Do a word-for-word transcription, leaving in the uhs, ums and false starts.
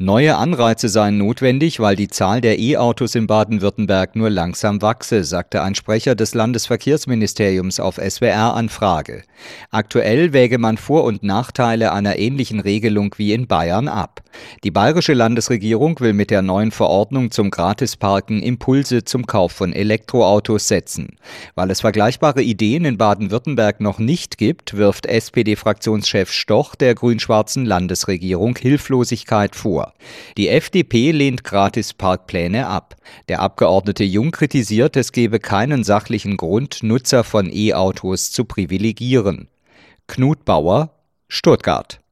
Neue Anreize seien notwendig, weil die Zahl der E-Autos in Baden-Württemberg nur langsam wachse, sagte ein Sprecher des Landesverkehrsministeriums auf S W R-Anfrage. Aktuell wäge man Vor- und Nachteile einer ähnlichen Regelung wie in Bayern ab. Die bayerische Landesregierung will mit der neuen Verordnung zum Gratisparken Impulse zum Kauf von Elektroautos setzen. Weil es vergleichbare Ideen in Baden-Württemberg noch nicht gibt, wirft S P D-Fraktionschef Stoch der grün-schwarzen Landesregierung Hilflosigkeit vor. Die F D P lehnt Gratisparkpläne ab. Der Abgeordnete Jung kritisiert, es gebe keinen sachlichen Grund, Nutzer von E-Autos zu privilegieren. Knut Bauer, Stuttgart.